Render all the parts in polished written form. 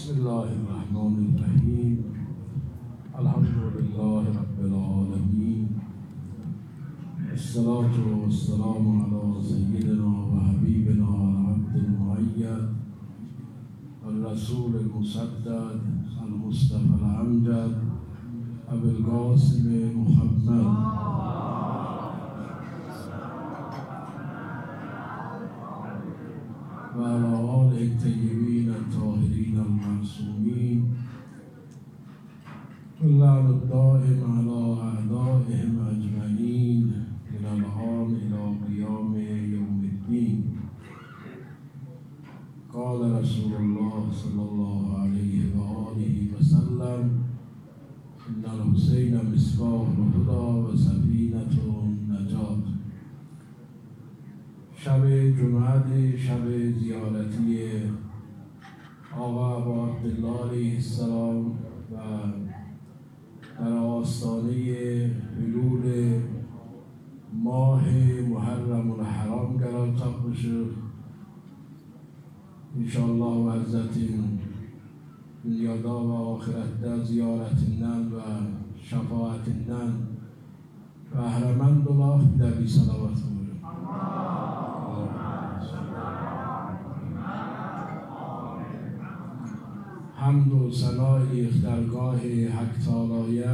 بسم الله الرحمن الرحیم. الحمد لله رب العالمین. الصلاة والسلام على سیدنا و حبیبنا العبد المؤید الرسول المسدد المصطفى الامجد ابو القاسم محمد و علی آله الطیبین الطاهرین المعصومین واللعن الدائم على اعدائهم اجمعین من الان الى قیام یوم الدین. قال رسول الله صلی الله علیه و آله و سلم ان الحسین مصباح الهدی و سفینة النجات. شب جمعه، شب زیارتی آقا ابا عبدالله علیه السلام و در آستانه حلول ماه محرم الحرام قرار تاق بشه. انشاءالله و عزتین دنیادا و آخرت زیارتیندن و شفاعتیندن و اهرمند الله در بی صلوات بود. حمد و ثنای درگاه حق تعالیه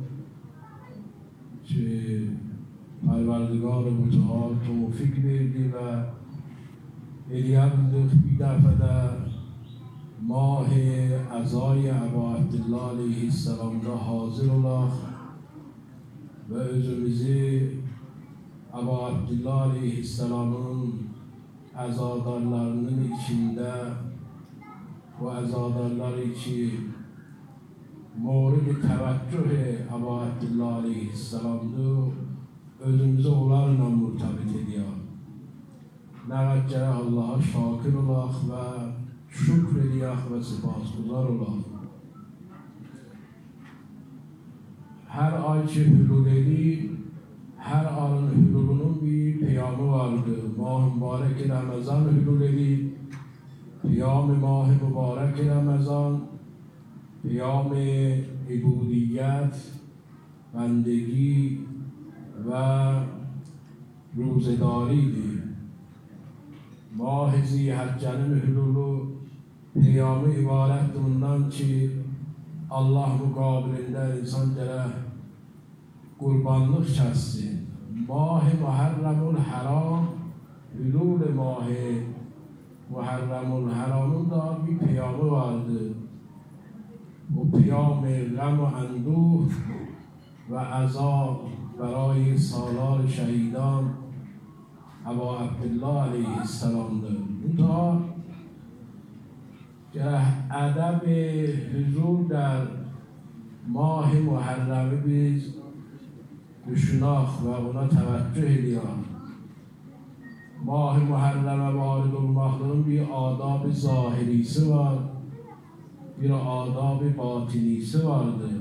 که پروردگار متعال توفیق بردی و الیاب بیدفع در ماه عزای ابا عبدالله علیه السلام را حاضر الله و özümüzü ابا عبدالله علیه السلام'ın azadarlarının içinde و azadarları için mورد توجه ابا عبدالله علیه السلام'dır. Özümüzü onlarla murtabit ediyor. Nəvəccərə Allah'a şakir olaq və şükr ediyək və sipasguzar olaq. Her ay ki hülul edir, her ayın hülulunun bir peyamı vardır. Mah mübarek Ramazan hülul edir. Peyam mah mübarek Ramazan, peyam ibudiyet, bendegi و روزداریdir. ماه ذی‌حجه'nin hülulu peyamı ibaret bundan ki Allah mukabilinde insan gerek kurbanlık kessin. Mah-ı Muharremul Haram, hülul mah-ı Muharremul Haram'ın da bir peyamı vardı. Bu peyam-ı غم و اندوه و عذاب برای سالار شهیدان ابا عبدالله علیه السلام'dır. منتها ادب حضور در ماه محرمه biz düşünak ve ona teveccüh ediyor. Mah-ı Muharrem'e varid olmaklığın bir adab-ı zahirisi var, bir adab-ı batinisi vardır.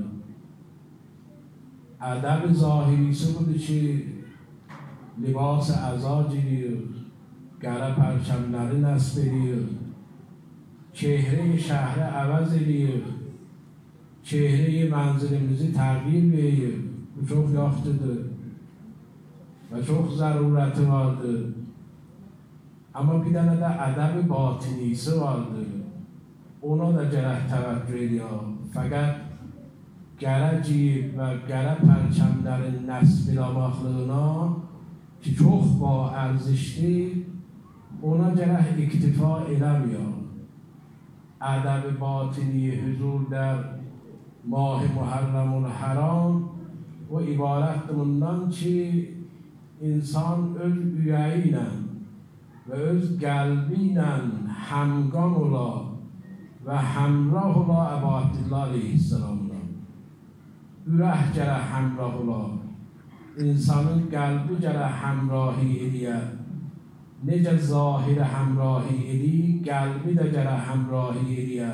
ادب ظاهریسی بوده که لباس عزا گیریر، گره پرچمleri نصب edیر، چهره شهر عوض edیر، چهره منزلimizi تغییر verir. Bu çok yaxşıdır ve çok zarureti vardır. Ama bir tane de ədəb batinisi vardır. Ona da gərək təvəccüh ediyor. Fakat gərə giyib və gərə pərçəmlərin nəsb eləməklığına ki, çox ba ərzişdir, ona gərək iktifa eləmiyor. Ədəb-i batini huzur der mah-ı Muharremul Haram o ibarətdir bundan ki, insan öz ürəyi ilə və öz qəlbi ilə həmqan ola və həmrah ola Əbu Abdillah aleyhisselam. Ürək gərək həmrah ola, insanın qəlbi gərək həmrahi edir. Necə zahiri həmrahi edir, qəlbi də gərək həmrahi edir.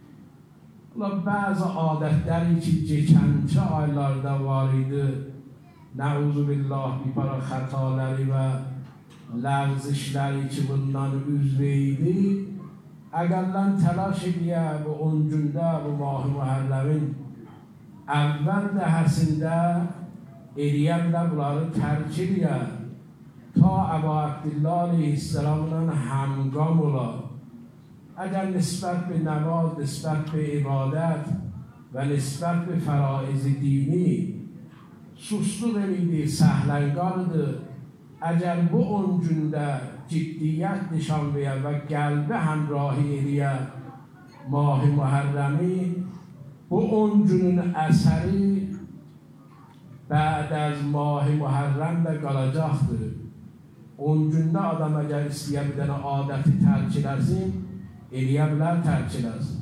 Bəzi adətləri ki, keçənki aylarda var idi, nəuzubillah bir para xətaləri və lərzişləri ki, bundan üzvə idi, əgərlər təlaş ediyə bu 10 gündə, bu Mah-ı Mühərrəmin əvvəl dəhəsində eləyərlər bunları tərk ediyə ta Əbu Abdillah aleyhisselamla həmqam ola. Əgər nisbət به نماز، نسبت به عبادت و نسبت به فرائض دینی susluq eləydi, səhlənqardır. Əgər bu 10 gündə ciddiyyət nişan verir və qəlbi həmrahi eləyər Mah-ı Mühərrəmi, bu 10 günün əsəri bəd az Mah-ı Mühərrəm də qalacaqdır. 10 gündə adam əgər istəyə bir dənə adəti tərk eləsin, eləyə bilər tərk eləsin.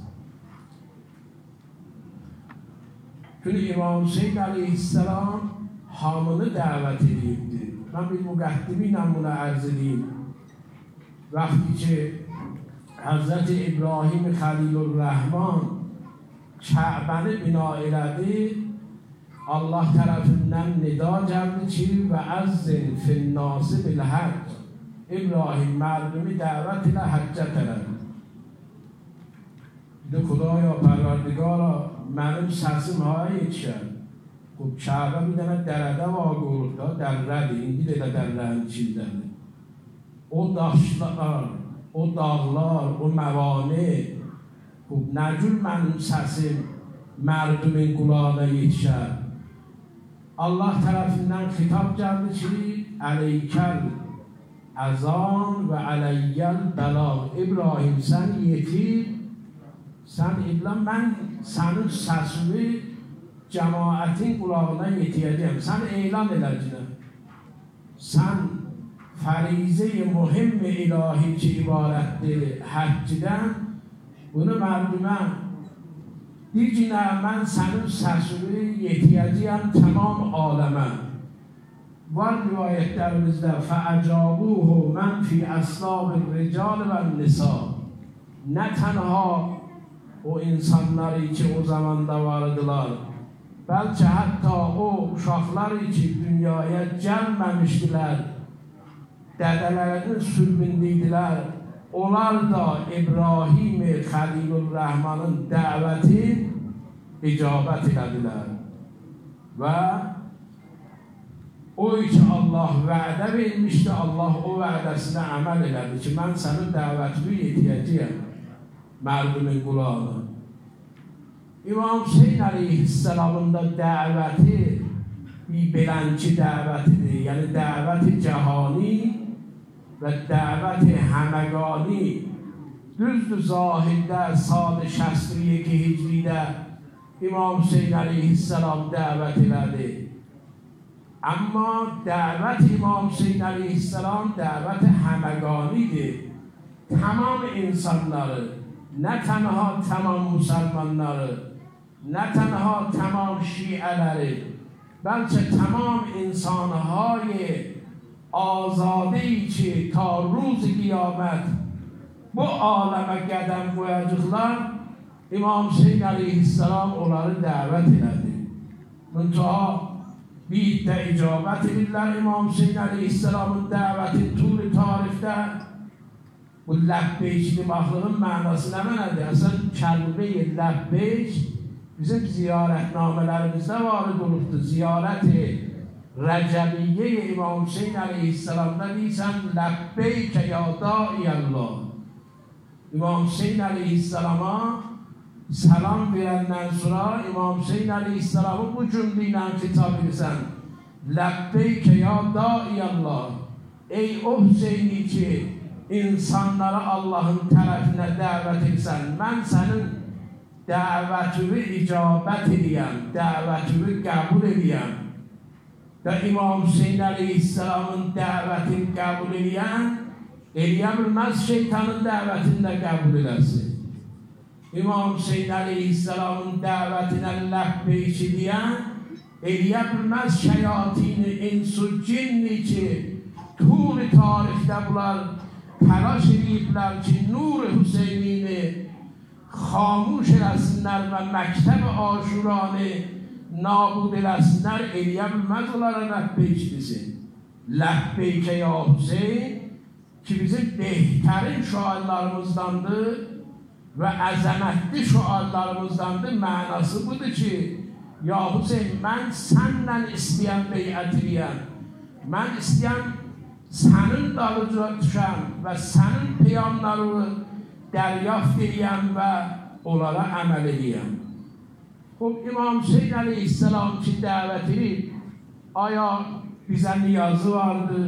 Çünki İmam Hüseyin aleyhisselam hamını dəvət edibdir. Mən bir müqəddimi ilə bunu ərz edeyim. Vaxtı ki Həzrət İbrahim Xəlilurrəhman Kəbəni bina elədi, Allah tərəfindən nida gəldi ki və əzzin finnası bilhəcc. İbrahim mردمی dəvət ilə həccə tərəf. خدایا پروردگارا منم səsim haya yetişər. Kəbə bir dənə dərədə vaqurluq da, dərrədir, indi də dərrənin içindədir. O daşlar, o dağlar, o məvani, nə cür mənim səsim mərdumin qulağına yetişər. Allah tərəfindən xitab gəldi ki, əleykəl əzan və ələyyəl bəlağ. İbrahim, sən yetir, sən iblan, mən sənin səsini cəmaətin qulağına yetirəcəm. Sən elan edəcəksən. Sən fərizə-i mühim ilahi ki ibarətdir həccdən, bunu mərdümə deyicə mən sənin səsini yetirəcəyəm tamam aləmə. Var rivayətlərimizdə فَأَجَابُوهُ مَنْ فِي أَصْلَابِ الرِّجَالِ وَالنِّسَاءِ. Nə tənha o insanları ki o zamanda vardılar, bəlkə hətta o uşaqları ki dünyaya gəlməmişdilər, dədələrinin sürgündəydilər, onlar da İbrahim Xəlilurrəhmanın dəvəti icabət elədilər. Və o ki Allah vədə vermişdi, Allah o vədəsinə əməl elədi ki, mən sənin dəvətini yetirəcəyəm mərdumin qulağına. İmam Hüseyin aleyhisselamın da dəvəti bir beləncə dəvətidir, yəni dəvəti cəhani və dəvəti həməqani. Düzdür, zahirdə sadə 61 hicridə İmam Hüseyin aleyhisselam dəvət elədi. Amma dəvət İmam Hüseyin aleyhisselam dəvət həməqanidir. Tamam insanları, nə tənha tamam müsəlmanları, nə tənha tamam şiələri, bəlkə tamam insanları azadeyi ki ta روز qiyamət bu aləmə qədəm qoyacaqlar, İmam Hüseyin aleyhisselam onları dəvət elədi. Müntəha bir də icabət edirlər İmam Hüseyin aleyhisselamın dəvəti turi tarixdə. Bu ləbbeyk demaqlığın mənası nə mənədir? Əsən kəlmə-i ləbbeyk bizim ziyarətnamələrimizdə varid olubdur. Ziyarət-i Rəcəbiyyə-i İmam Hüseyin aleyhisselamda deysən ləbbeyk ya daiyəllah. İmam Hüseyin aleyhisselama salam verəndən sonra İmam Hüseyin aleyhisselamı bu cümlə ilə xitab edirsən. Ləbbeyk ya daiyəllah. Ey o Hüseyni ki insanlara Allahın tərəfinə dəvət etsən, mən sənin dəvətini icabət edəyəm, dəvətini qəbul edəyəm. Və İmam Hüseyin aleyhisselamın dəvətini qəbul edəyəm, eləyə bilməz şeytanın dəvətini də qəbul edəsin. İmam Hüseyin aleyhisselamın dəvətinə ləbbeyk edəyəm, eləyə bilməz şəyatini, insu, cinni ki turi tarixdə bunlar təlaş ediblər ki, nur Hüseynini xamuş eləsinlər və məktəb aşuranı nabud eləsinlər, eləyə bilməz onlara ləbbeyk desin. Ləbbeyk ya Hüseyin ki bizim behtərin şairlarımızdandır, və əzəmətli şüarlarımızdandır. Mənası budur ki, ya Hüseyin, mən səndən istəyən beyət eləyəm. Mən istəyəm sənin dalıca düşəm və sənin peyamlarını dəryaft eləyəm və onlara əməl eləyəm. İmam Hüseyin əleyhisselam ki dəvət edib, aya bizə niyazı vardı,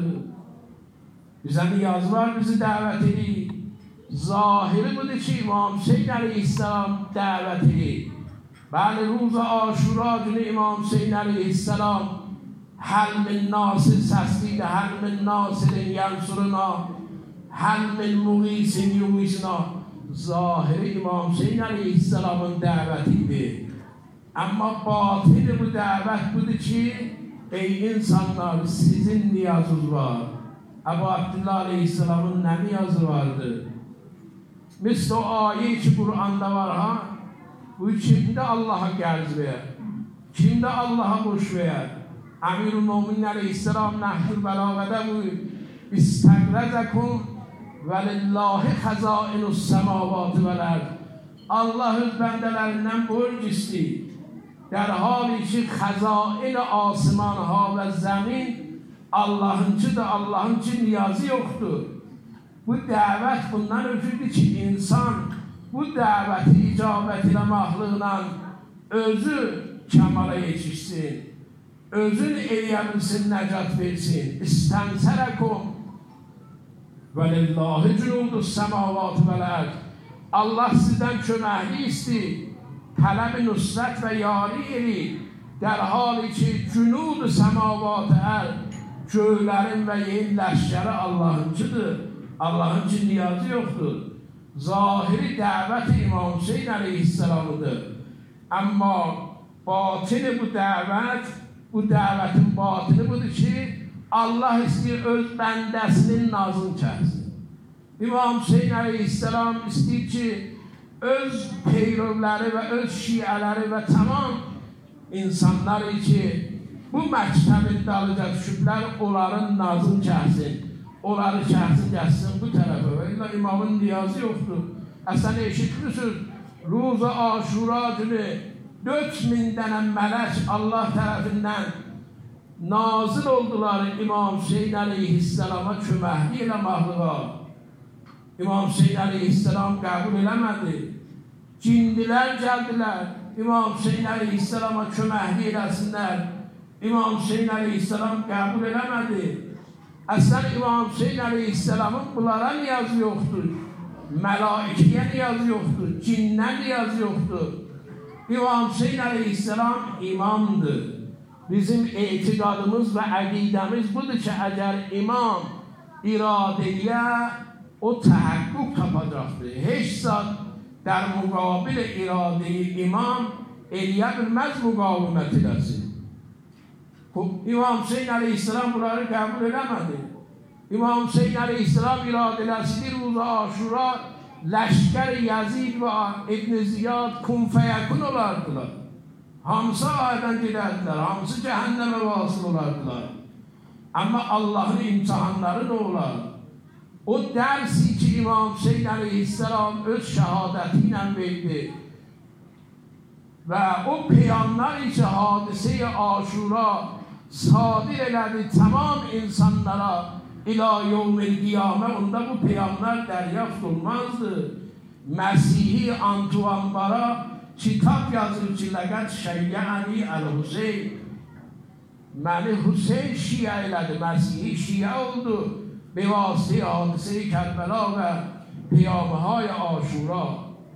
bizə niyazı var, bizi dəvət edib. Zahiri budur ki, İmam Hüseyin əleyhisselam dəvət edib. Bəli, روز عاشورا günü İmam Hüseyin əleyhisselam həl min nasir səsliydi, həl min nasirin yansuruna, həl min muğisin yuğisina. Zahiri İmam Hüseyin əleyhisselamın dəvətidir. Amma batini bu dəvət budur ki, ey insanlar, sizin niyazınız var. Əbu Abdullah əleyhisselamın nə niyazı vardı? Misl o ayə ki, Qur'anda var ha, bu kimdə Allah'a qərz ver, kimdə Allah'a boş ver. Əmir-ül Möminin əleyhisselam Nəhcül Bəlağədə buyur, İstəqrəzəkum və lillahi xəzainus səmavatı vəl-ərd. Allah öz bəndələrindən borc istəyir. در حالی که خزائن آسمان ها و زمین Allah'ınçıdır, Allah'ınçı niyazı yoktur. Bu dəvət bundan ötürdür ki, insan bu dəvəti icabət ilə mahlığla özü kəmala yetişsin, özün eləyə-bilsin, nəcat versin. İstənsərəkum və lillahi cunudus səmavat vəl-ərd. Allah sizdən köməkli istəyir. Tələb-i nusrət və yari eləyir. Dər hali ki, cünud-u səmavat-ı ərd, göylərin və yerin ləşkəri Allah'ınçıdır. Allah'ınçı niyazı yoxdur. Zahiri dəvət İmam Hüseyin əleyhisselamıdır. Amma batini bu dəvət, bu dəvətin batini budur ki, Allah istəyir öz bəndəsinin nazını çəksin. İmam Hüseyin əleyhisselam istəyir ki, öz peyrovləri və öz şiələri və tamam insanlar ki, bu məktəbin dalıca düşüblər, onların nazını çəksin, onları çəksin, gəlsin bu tərəfə. Və illa imamın niyazı yoxdur. Əsən eşitmişsiniz, Ruza Aşura günü 4000 dənə mələk Allah tərəfindən nazil oldular İmam Hüseyin əleyhisselama köməkli ilə mahlığa. İmam Hüseyin əleyhisselam qəbul eləmədi. Cindilər gəldilər, İmam Hüseyin əleyhisselama köməkli eləsinlər. İmam Hüseyin əleyhisselam qəbul eləmədi. Əslən İmam Hüseyin əleyhisselamın bunlara niyazı yoxdur. Mələikəyə niyazı yoxdur, cinnə niyazı yoxdur. İmam Hüseyin əleyhisselam imamdır. Bizim etiqadımız və əqidəmiz budur ki, əgər imam iradəyə o təhəqqüq tapacaqdır. Heç zat در مقابل اراده امام eləyə bilməz müqavimət eləsin. İmam Hüseyin əleyhisselam bunları qəbul eləmədi. İmam Hüseyin əleyhisselam iradələsi روز Aşura ləşkər Yazid və İbn Ziyad kun fəyəkun olardılar. Hamısı aydan gedərdilər, hamısı cəhənnəmə vasıl olardılar. Amma Allah'ın imtihanları nə olar? O dərsi ki, İmam Hüseyin əleyhisselam öz şəhadəti ilə verdi və o peyamlar ki, hadisə-i Aşura sadir elədi tamam insanlara ilə yevmil qiyamə, onda bu peyamlar dəryaft olmazdı. Məsihi Antuanbara kitap yazır ki, ləqət şəyyəni əl-Hüseyin, məni Hüseyin şiə elədi, Məsihi şiə oldu. به واسطه حادثه کربلا و پیامه‌های عاشورا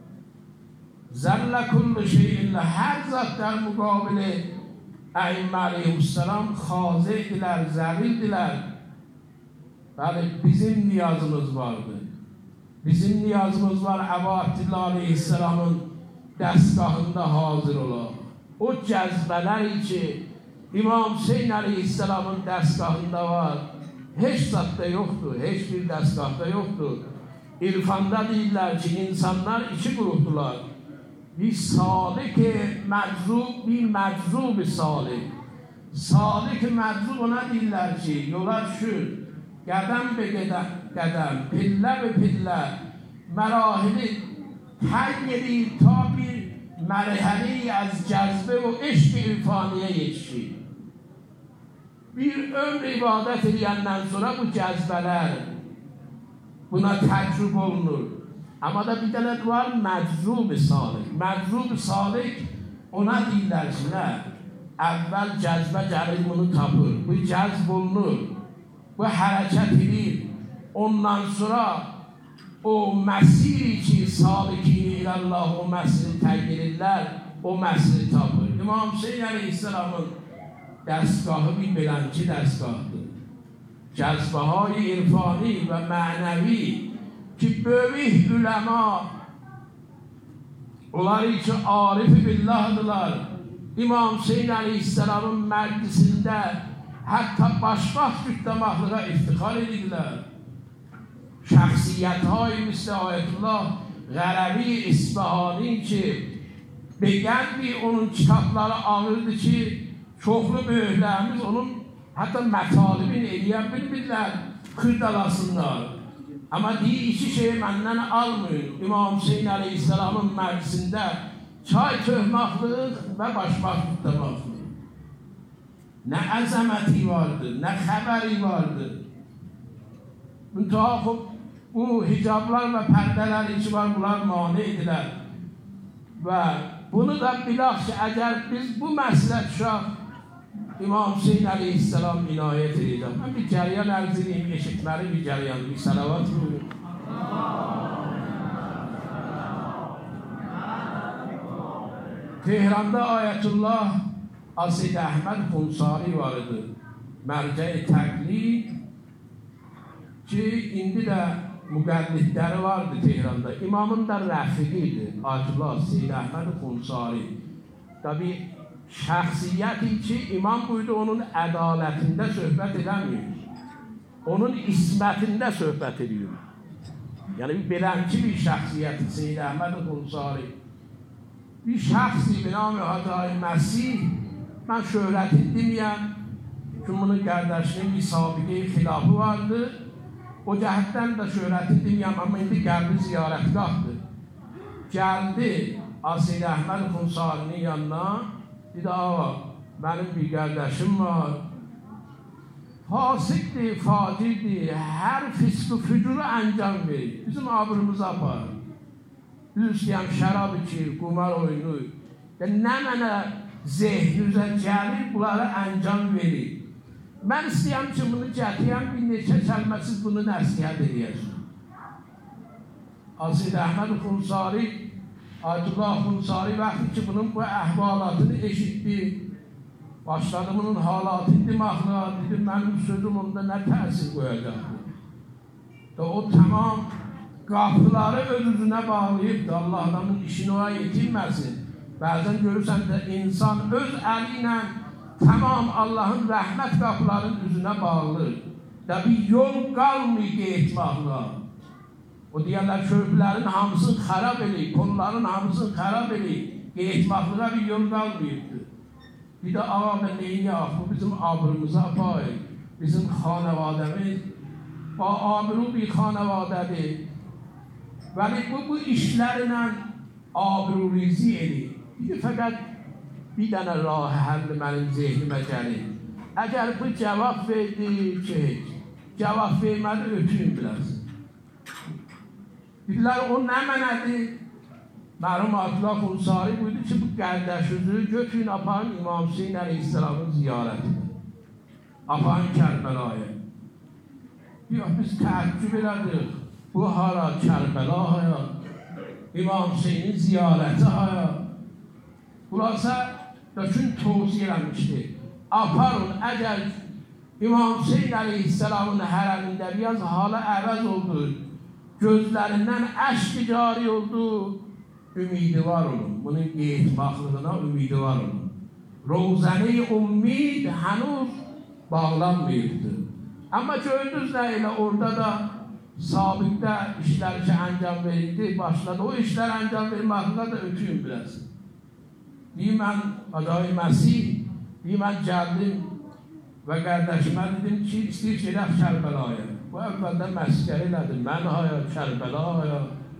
ذل کل شیء، هر ذات در مقابل ائمه علیهم السلام خاضع‌dilər, zəlildirlər. Bəli, bizim niyazımız vardı. Bizim niyazımız var, Əbu Abdullah aleyhisselamın dəstgahında hazır olaq. O cəzbələr ki, İmam Hüseyin aleyhisselamın dəstgahında var, heç zatda yoxdur, heç bir dəstgahda yoxdur. İrfanda deyirlər ki, insanlar iki qrupdular. Bir salik məczub, bir məczub salik. Salik məczub ona deyirlər ki, yola düşür, qədəm be qədəm, pillə be pillə, mərahili تگیری تا bir merhaleyi az cezbe و عشق irfaniye yetişir. Bir ömür ibadet ediyenden sonra bu cezbeler buna tecrübe olunur. Ama da bir tane var meczub salik. Meczub salik ona deyirlər ki, nə? Əvvəl cəzbə gəlir bunu tapır. Bu cəzb olunur. Bu hərəkət edir. Ondan sonra o məsiri ki, salikini ilallah o məsiri təqdirirlər, o məsiri tapır. İmam Hüseyin Aleyhisselamın dəstgahı bir beləncə dəstgahdır. Cəzbəhay irfani və mənəvi ki, böyük üləma, onlar ki, arif-i billahdırlar. İmam Hüseyin Aleyhisselamın məclisində hətta başbaş kütləmahlığa iftixar edirlər. Şəxsiyyəthay misli Ayətullah Qərəbi İsfahani ki, beğendi onun kitapları ağırdı ki, çoxlu böyüklərimiz onun hətta mətalibini eləyə bilmirlər, xırdalasınlar. Ama deyir, iki şeyi məndən almıyor. İmam Hüseyin Aleyhisselamın məclisində çay töhmaqlıq və başbaş tutmaqlıq. Nə əzəməti vardı, nə xəbəri vardı. Müntahab bu hicablar və pərdələr içi var, bunlar mane edilər. Və bunu da bilaq ki, əgər biz bu məsləhət uşaq İmam Hüseyin Aleyhisselam inayət edəcək. Mən bir cəryan ərz edeyim, eşitməli bir cəryan, bir salavat buyurun. Tehranda Ayətullah Asid Əhməd Xunsari var idi. Mərcə-i təqlid ki, indi də müqəllidləri vardı Tehranda. İmamın da rəfiqi idi. Ayətullah Asid Əhməd Xunsari. Tabii şəxsiyyəti ki, imam buydu onun ədalətində söhbət edəmiyor. Onun ismətində söhbət ediyor. Yəni, beləmki bir şəxsiyyəti Seyyid Əhməd Xunsari. Bir şəxsi binam-ı Hacı Məsih, mən şöhrəti deməyəm. Çünki bunun qardaşının bir sabiqə-i xilafı vardı. O cəhətdən də şöhrəti deməyəm, amma indi gəldi ziyarətgahdır. Gəldi Seyyid Əhməd Xunsarinin yanına. Dedi, ağa, benim bir kardeşim var. Fasikdir, facirdir, her fisk-ı fücuru encam verir. Bizim abrımızı apar. Biz istəyəm şərab içir, qumar oynuyur. Nə mənə zehnüzə gəlir, bunlara encam verir. Mən istəyəm ki, bunu gətirəm, bir neçə kəlməsiz bunu nəsihət edəyəsin. Asid Əhməd Xunsari Ayətullah Xunsari vaxtı ki, bunun bu əhvalatını eşitdi, başladı bunun halatını demaqla, dedim, mənim sözüm onda nə təsir qoyacaqdı. O tamam qapıları öz-üzünə bağlayıbdır, Allah adamın işini oya yetirməsin. Bəzən görürsən də insan öz əli ilə tamam Allahın rəhmət qapılarının üzünə bağlıdır. Bir yol qalmıyor getmaqla. O deyərlər, körpülərin hamısını xərab eləyib, konuların hamısını xərab eləyib, getmaqlığa bir yol qalmayıbdır. Bir də ağa və neyniyaq, bu bizim abrımıza apayır, bizim xanavadəmiz, abru bir xanavadədir. Vəli bu işlərlə abrurizi edir. Fəqət bir dənə rah həlli mənim zehnimə gəlir. Əgər bu cavab verdi ki, cavab vermədi, ötüyün biləsin. Dedilər, o nə mənədir? Mərhum Ayətullah Xunsari buydu ki, bu qardaşınızı götürün, aparın İmam Hüseyin Aleyhisselamın ziyarətidir. Aparın Kərbəlaya. Yox, biz təəccüb elədik. Bu hara Kərbəla haya, İmam Hüseynin ziyarəti haya. Burası dökün tavsiyə eləmişdir. Aparın, əgər İmam Hüseyin Aleyhisselamın hərəmində biraz hala əvəz oldu, gözlərindən əşq cari oldu, ümidi var onun. Bunun etmaqlığına ümidi var onun. Rozəni ummid hənuz bağlanmayıbdır. Amma gördünüz nə elə orada da sabiqdə işlər ki, əncam verildi, başladı. O işlər əncam verməklə də ötüyün biləsin. Deyim, mən Hacı Məsih, deyim, mən gəldim və qardaşıma dedim ki, istəyir gedək Kərbəlaya. Bu əvvəldən məskər elədim, mən haya, Kərbəla haya.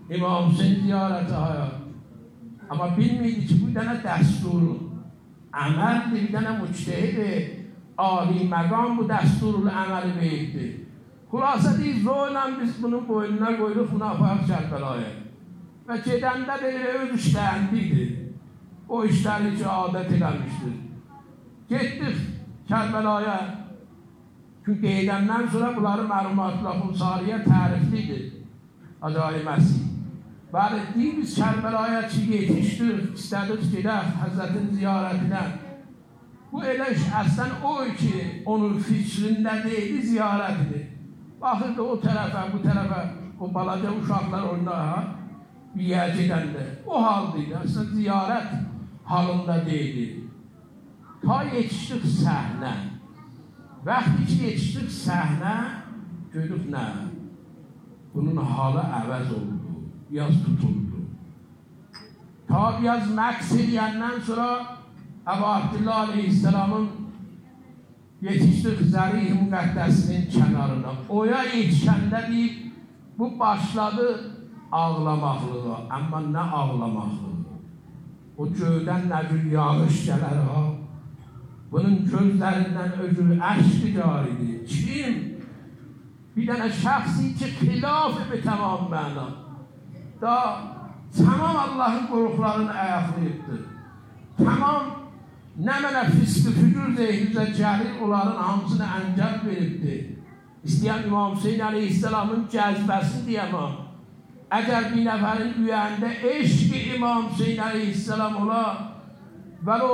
امام حسین زیارت های اما bilmiydi ki bu tane دستور عمل دیدن مجتهد عالی مقام bu دستور عمل بیده خلاصه دی زولم biz bunun boynuna koyduk Xunafaq Kərbəlaya və gedəndə belə öz işləyindiydi. O işlər için adət eləmişdir. Getdik Kərbəlaya. Çünki gedəndən sonra bunları məlumatla Xumsariyə təriflidir. Acayip Məsih. Bəli, biz Kərbəlaya ki yetişdik, istədik gedək Həzrətin ziyarətinə. Bu elə iş əslən o ki, onun fikrində deyildi, ziyarətidir. Baxırdı o tərəfə, bu tərəfə, o balaca uşaqlar onlara bir yer gedəndə. O haldaydı, əslən ziyarət halında deyildi. Ta yetişdik səhnə. Vaxtı ki yetişdik səhnə, gördük nə? Bunun halı əvəz oldu, biraz tutuldu. Ta biraz məqs edəndən sonra Əbu Abdillah Aleyhisselamın yetişdik Zərih Müqəddəsinin kənarına. Oya yetişəndə deyib, bu başladı ağlamaqlığa. Amma nə ağlamaqlığı? O göydən nə cür yağış gələr ha? Bunun gözlərindən öcür əşq caridir. Kim? Bir dənə şəxsi ki, xilaf-ı bi tamam məna. Da tamam Allah'ın qorxularını ayaqlayıbdır. Tamam nə mənə fisq-i fücur zehnizə cəhil onların hamısını əncam veribdir. İstəyən İmam Hüseyin Aleyhisselamın cəzbəsini deyəməm. Əgər bir nəfərin ürəyində eşq-i İmam Hüseyin Aleyhisselam ola və o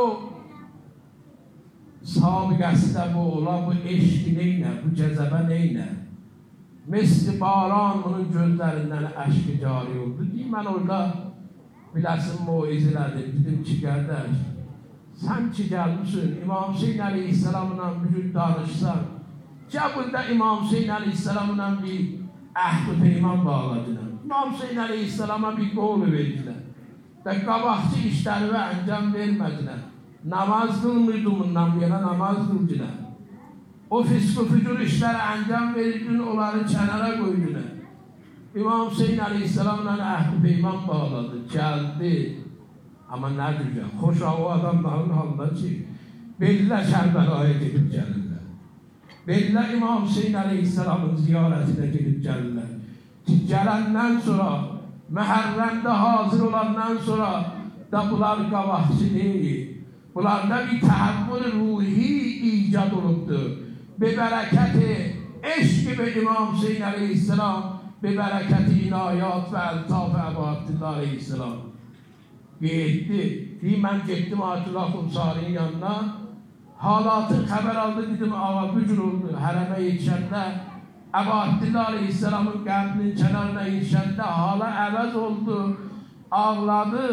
sabiqəsində bu ola, bu eşqi neynə, bu cəzəbə neynə? Mesli baran onun gözlərindən əşq-i cari oldu. Deyim, mən orada biləsin muiz elədim, dedim ki, qardaş, sən ki gəlmişsin, İmam Hüseyin Aleyhisselamla bir gün danışsan, burada İmam Hüseyin Aleyhisselamla bir əhd-i peyman bağladılar. İmam Hüseyin Aleyhisselama bir qol verdilər və qabaqçı işləri və əncam vermədilər. Namaz qılmırdı bundan bir yana, namaz qıldılar. O fisq-i fücur işləri əncam verirdin, onları kənara qoydular. İmam Hüseyin Aleyhisselamla əhd-i peyman bağladı, gəldi. Amma nədir ki, xoş o adamların halında ki, bellə Kərbəlaya gedib gəlirlər. Bellə İmam Hüseyin Aleyhisselamın ziyarətinə gedib gəlirlər. Ki, gələndən sonra, Məhərrəmdə hazır olandan sonra da bunlar qabaqçı deyil. Bunlarda bir təhəmmül ruhi icad olubdur. Bebərəkəti eşq ve İmam Hüseyin Aleyhisselam, bebərəkəti inayat və əltaf Əbu Abdillah Aleyhisselam. Getdi. Deyim, mən getdim Ayətullah Xumsari'nin yanına. Halatı xəbər aldı, dedim, ağa bücür oldu. Hərəmə yetişəndə, Əbu Abdillah Aleyhisselamın qəbrinin kənarına yetişəndə hala əvəz oldu, ağladı.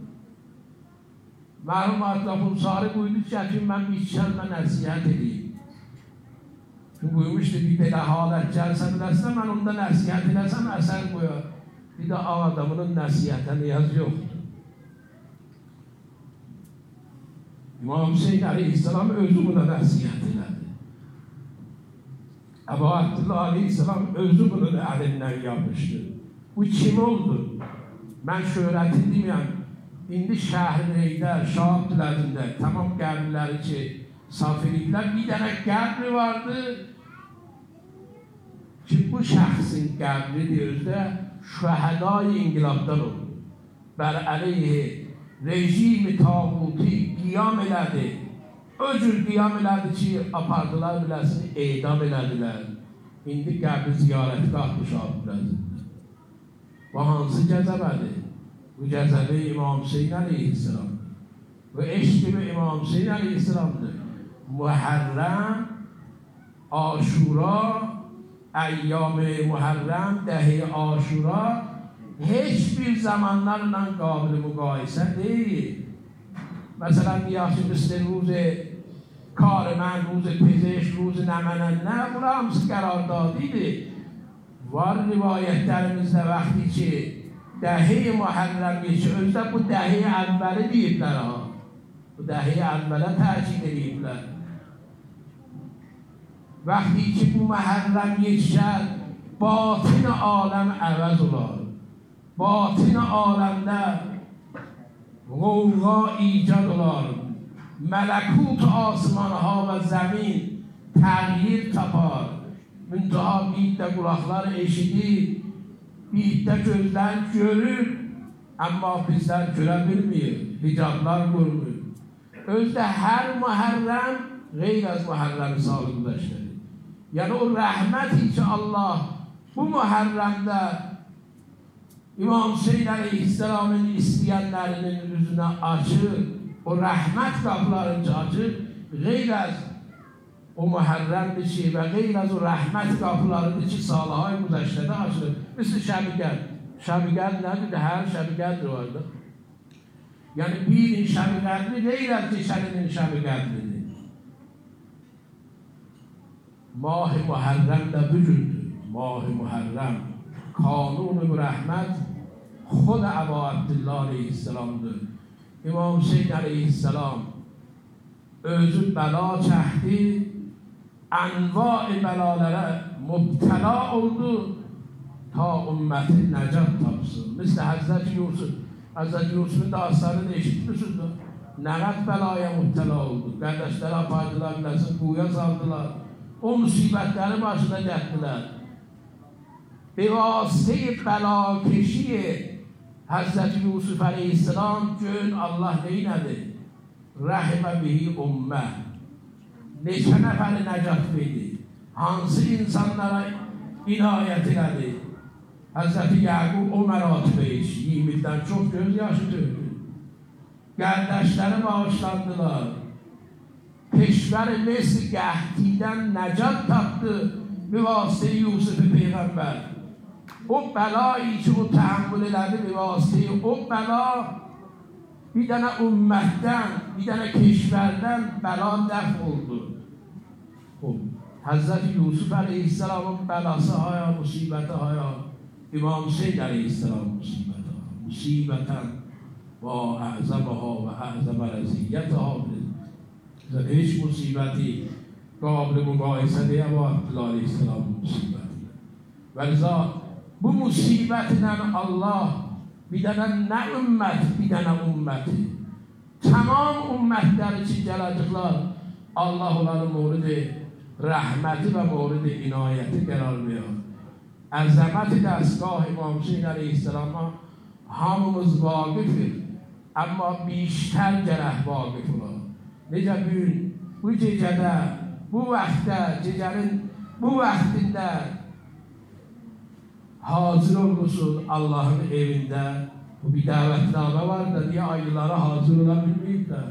Mərhum Ayətullah Xumsari buyurdu ki, mən bir kəlmə nəsihət edeyim. Çünki buyurmuşdu, bir belə halət gəlsə biləsinə, mən onda nəsihət edəsəm, əsər qoyar. Bir də ağ adamının nəsihətə niyaz yoxdur. İmam Hüseyin Aleyhisselam özü buna nəsihət elədi. Əbu Abdillah Aleyhisselam özü bunun əlindən yapışdı. Bu kim oldu? Mən şöhrəti deməyəm. İndi şəhərdə, Şahab dilədində tamam qəbirləri ki, saf ediblər. Bir dənə qəbri vardı ki, bu şəxsin qəbridir özdə şəhədai inqilabdan oldu. Bəli, əleyhi rejimi tağuti qiyam elədi. O cür qiyam elədi ki, apardılar biləsini, edam elədilər. İndi qəbri ziyarətgah müşahidəsidir. Bu hansı cəzəbədir? Bu cəzəbi İmam Hüseyin Aleyhisselam. Bu eşq ve İmam Hüseyin Aleyhisselamdır. Muharrem, Aşura, əyyam-ı Muharrem, dəhi Aşura heç bir zamanlarla qabil müqayisə deyil. Məsələn, yaxşı misli ruzi kar mən, ruzi pezişk, ruzi nəmənən, nə? Buna hamısı qərardadidir. Var rivayətlərimizdə vaxtı ki, dəhi Muharrem geçir, özdə bu dəhi əvvəli deyiblər ha. Bu dəhi əvvələ təkid ediblər. Vaxtı ki, bu Muharrem geçər, batın aləm əvəz olar. باطن عالمdə غوغا ایجاد olar, mələkut asmanha və zəmin təğyir tapar. Müntəha birdə qulaqlar eşidir, birdə gözlər görür, amma bizlər görə bilmir, hicablar qurmur. Özdə hər mühərrəm qeyr az mühərrəm salı güzəştədir. Yəni o rəhməti ki Allah bu mühərrəmdə İmam Hüseyin Aleyhisselam'ın istəyənlərinin üzünə açır, o rəhmət qapılarınca açır, qeyr az o mühərrəmdir ki və qeyr az o rəhmət qapılarıdır ki salıhay güzəştədə açılır. Misli şəbigər. Şəbigər nədir? Hər şəbigərdir vardır. Yəni birin şəbigərdir, qeyr az keçəninin şəbigərdir. Mah-ı Muharrem də bu cürdür. Mah-ı Muharrem kanun-u rəhmət xud Əbu Abdillah Aleyhisselam'dır. İmam Hüseyin Aleyhisselam özü bəla çəkdi, ənva-i bəlalərə mübtəla oldu ta ümməti nəcat tapsın. Misli Həzrəti Yusuf. Həzrəti Yusuf'un dastanını eşitmişsiniz. Nə qədər bəlaya mübtəla oldu. Qardaşları apardılar, biləsin, quya saldılar. O müsibətləri başına gətirdilər. Bevasitə bəlakeşi Həzrəti Yusuf Aleyhisselam gün Allah neynədir? Rəhimə bihi ümmə. Neçə nəfəri nəcat verdi? Hansı insanlara inayət elədi? Həzrəti Yaqub o məratibə işi, 20'dən çox göz yaşı tökdü. Qardaşları bağışlandılar. Peşvər-i Mesr qəhtidən nəcat tapdı bivasitə Yusuf-i Peyğəmbər. O bəlayı ki o təhəmmül elədi bivasitə o bəla bir dənə ümmətdən, bir dənə keşvərdən bəla dəf oldu. Həzrəti Yusuf Aleyhisselam'ın bəlası haya, musibəti haya, İmam Hüseyin Aleyhisselam musibəti haya. Musibətən və əzəbəha və əzəbə rəziyyətəha bilir. Heç musibəti qabil müqayisə deyə Əbu Abdillah Aleyhisselam'ın musibəti. Və liza bu musibətinə Allah bir dənə nə ümmət, bir dənə ümməti. Tamam ümmətləri ki gələcəklər, Allah onların muridi rəhməti və muridi inayəti qərar verir. Əzəməti dəstgah İmam Hüseyin Aleyhisselam'a hamımız vaqifdir. Amma بیشتر gərək vaqif olar. Necə gün, bu gecədə, bu vaxtda, gecənin bu vaxtında hazır olmuşsun Allah'ın evində. Bu bir dəvətnamə var da, niyə ayılara hazır ola bilməyib də?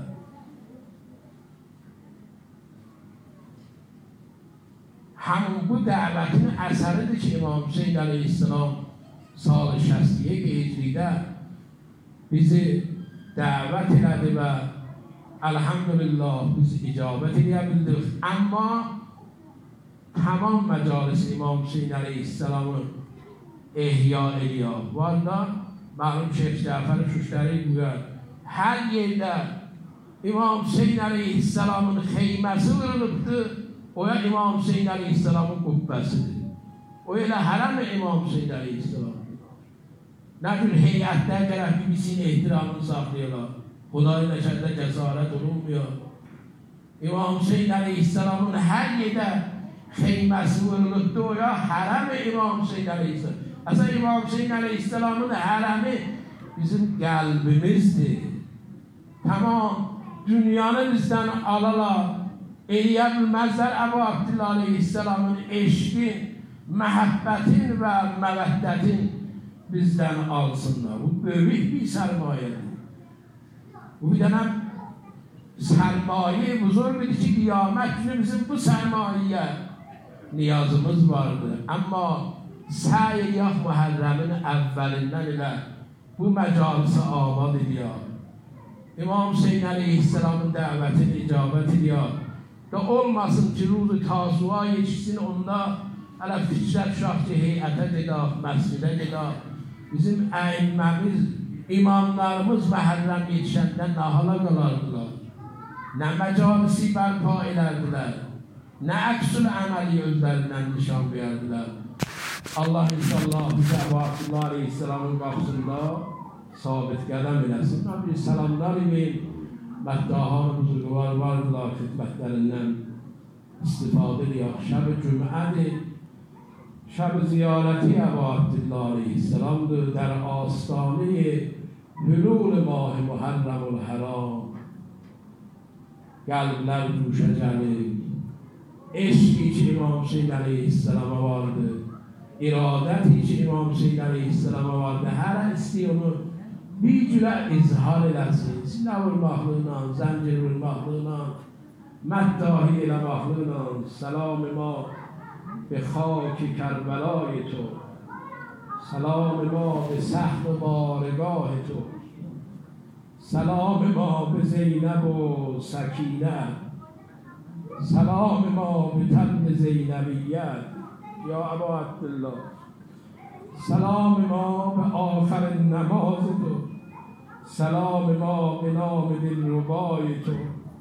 Həmin bu dəvətin əsəridir ki, İmam Hüseyin Aleyhisselam sal-ı şəstiyə qeydlikdə bizi dəvət elədi və elhamdülillah biz icabət eləyə bildik. Amma tamam məcalis İmam Hüseyin Aleyhisselam'ı ehya eləyər. Var da, məlum Şeyh Cəfər Şüştəri güya, hər yerdə İmam Hüseyin Aleyhisselam'ın xeyməsi vurulubdur, oya İmam Hüseyin Aleyhisselam'ın qübbəsidir. O elə hərəm İmam Hüseyin Aleyhisselam. Nə cür heyətlər gələk birisinin ehtiramını saxlayırlar. Xudayı nəşərdə cəsarət olunmuyor. İmam Hüseyin Aleyhisselam'ın hər yerdə xeyməsi vurulubdur, oya hərəm İmam Hüseyin Aleyhisselam. Əsən İmam Hüseyin Aleyhisselam'ın hərəmi bizim qəlbimizdir. Tamam, dünyanı bizdən alalar, eləyə bilməzlər Əbu Abdillah Aleyhisselam'ın eşqin, məhəbbətin və məvəddətin bizdən alsınlar. Bu böyük bir sərmayədir. Bu bir dənə sərmayə buzurdur ki, qiyamət günü bizim bu sərmayəyə niyazımız vardır. Amma səy eləyək mühərrəmin əvvəlindən elə bu məcalisə abad eləyək. İmam Hüseyin Aleyhisselam'ın dəvətini icabət eləyək. Və olmasın ki, ruzu tasuğa yetişsin, onda hələ fikrət şah ki, heyətə gedək, məscidə gedək. Bizim əyinməmiz, imamlarımız məhərrəm yetişəndən nə hala qalardılar. Nə məcalisi bərpa edərdilər, nə əksül əməli özlərindən nişan verərdilər. Allah inşallah Cəvahirullah Aleyhisselamın qapısında sabit qədəm eləsin. Mən bir salamlar imin, məddahan buzurqlar vardılar, xidmətlərindən istifadə edək. Şəb-i Cüm'ədir, şəb-i ziyarəti Əbadillah Aleyhisselamdır, در آستانه حلول ماه محرم الحرام. Qəlblər cuşa gəlir, eşq ki İmam Hüseyin Aleyhisselama vardı, iradəti ki İmam Hüseyin Aleyhisselama vardı. Hər istəyir onu bir cürə izhar eləsin, sinə vurmaqlığına, zəncir vurmaqlığına, məddahi eləmaqlığına. Selam ما به خاک کربلای تو، سلام ما به صحن بارگاه تو، سلام ما به زینب و سکینه، سلام ما به تن زینبیت یا ابا عبدالله، سلام ما به آخر نماز تو، سلام ما به نام دلربای تو،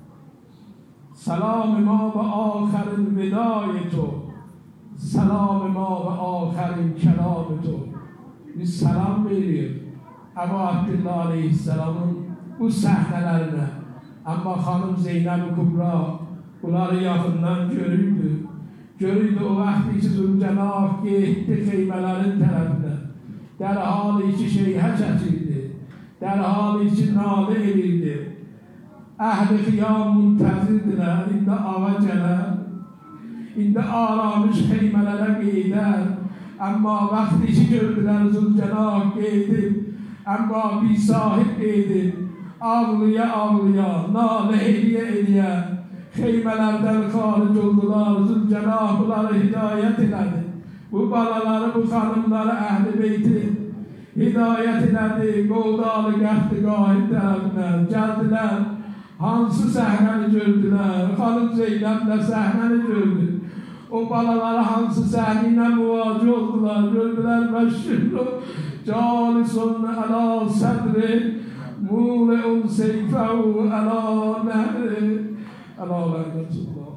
سلام ما به آخر ودای تو، سلام ما به آخرین کلام تو. Biz salam veriyor Ebu Abdillah Aleyhisselam'ın bu sahnelerine. Ama hanım Zeynep-i Kubra bunları yakından görürdü. Görürdü o vakti ki Zülcenab gitti keymelerin tarafına. Derhal içi şeyhe çekildi. Derhal içi nale edildi. Ehli kıyam muntezirdiler. İndi avaceler. İndi aramış keymelere gider. Ama vakti ki gördüler Zülcenab giydi. Ama bir sahip giydi. Ağlıya ağlıya, nale ediye keymelerden haric oldular. Zülcenab bunları hidayet edildi. Bu balaları, bu hanımları Ehl-i Beyti hidayet edildi. Qovdalı qəxti qahid tərəfindən gəldiler. Hansı səhnəni gördüler? Hanım Zeynep de səhnəni gördü. O balaları hansı səhnine muvacı oldular, gördüler meşhur calisun ala sadri mule'un seyfehu ala nehri ala rahmetullah.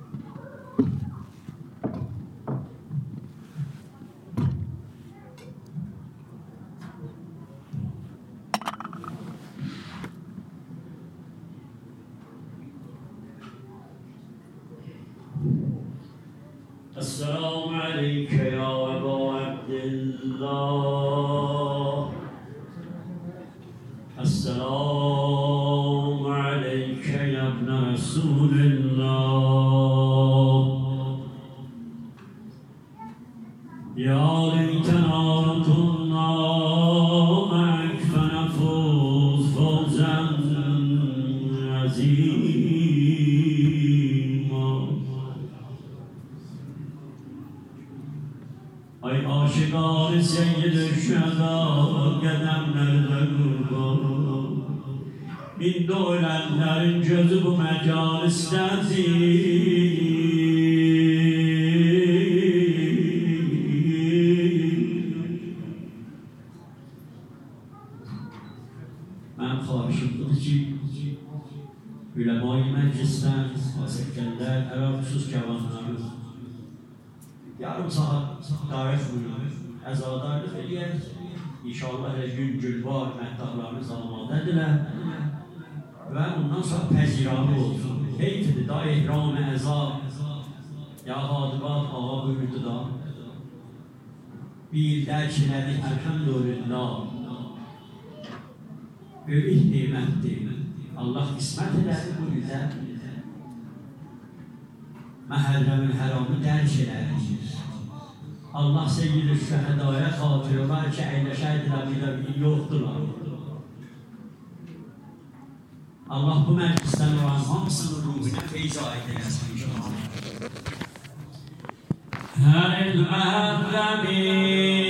السلام عليك يا أبا عبد الله، السلام عليك يا ابن رسول الله. يا ليتنا كنا معك فنفوز فوزا عظيما. Ay aşıklar seyyid-i şühedâ qədəmlərdə qurban. İndi ölənlərin gözü bu məcalisdədir. Mənim xahişimdir ki, üləma-i məclisdən, asəkkənlər, ərəb-xüsus kəvanlarımız yarım saat davet buyurur, əzadarlıq eləyər. İnşallah gün var, məddahlarımız amadədirlər və ondan sonra pəzirabı olsun. Heyfidir da ehram-ı əza, ya hadibat ağa buyurdu da bir dərk elədik əlhəmdülillah. Böyük nimətdir. Allah qismət edədir bu güzə. Məhərrəmin həramı dərk elədik. Allah seyyid-i şühədaya xatırlar ki, əyləşəydilər, bir yoxdular. Allah bu məclisdən olan hamısının ruhuna feyzayət eləsin inşallah. Hər il məhərrəmin